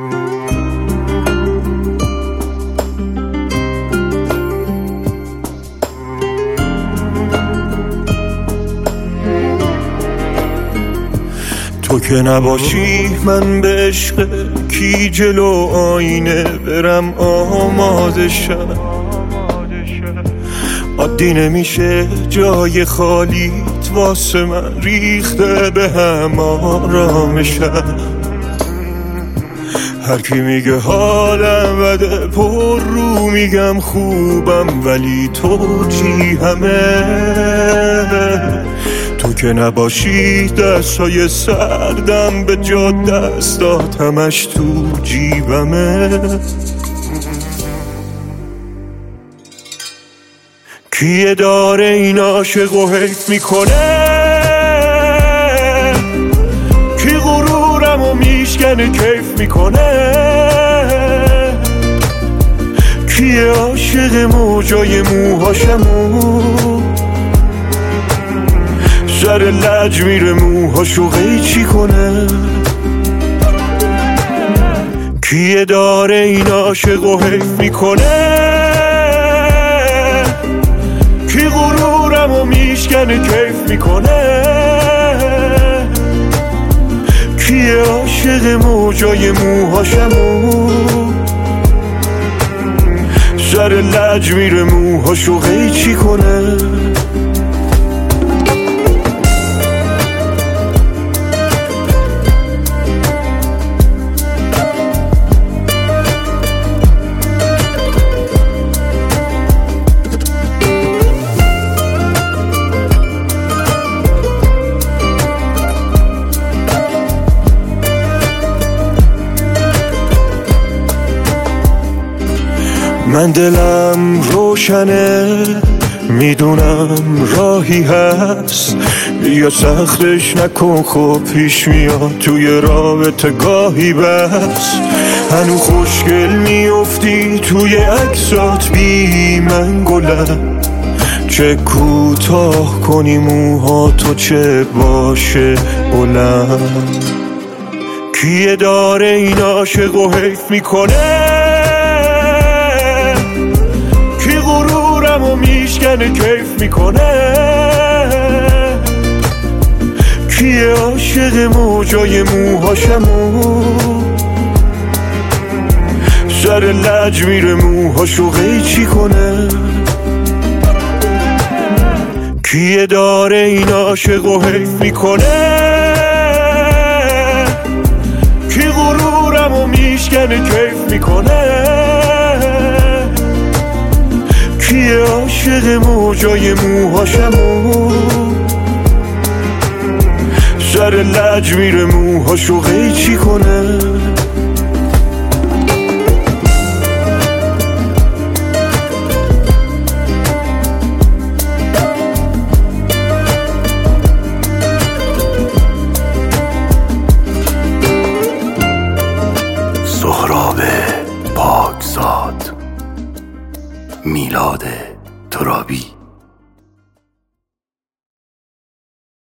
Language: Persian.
تو که نباشی من به عشق کی جلو آینه برم آماده شم. عادی نمیشه جای خالیت واسه من ریخته به هم آرامشم. هر کی میگه حالم بده پر رو میگم خوبم، ولی تو چی همه؟ تو که نباشی دستای سردم به جا دستات همش تو جیبمه. کیه داره این عاشق و حیف میکنه؟ کی غرورم و میشکنه کیف میکنه؟ کیه عاشق موجای موهاشمو سر لج میره موهاشو قیچی کنه؟ کیه داره این عاشق و حیف میکنه؟ کی غرورم و میشکنه کیف میکنه؟ کیه عاشق موجای موهاشمو سر لج میره موهاشو قیچی کنه؟ من دلم روشنه میدونم راهی هست، بیا سختش نکن خب پیش میاد توی رابطه گاهی بس. هنو خوشگل میافتی توی عکسات بی من گلم، چه کوتاه کنی موها تو چه باشه بلند. کیه داره این عاشق و حیف میکنه؟ و میشکنه کیف میکنه؟ کیه عاشق موجای موهاشمو سر لج میره موهاشو قیچی کنه؟ کیه داره این عاشق و حیف میکنه؟ کی غرورم و میشکنه کیف میکنه؟ کیه عاشق موجای موهاشمو سر لج میره موهاشو قیچی کنه؟ سهراب پاکزاد، میلاد ترابی.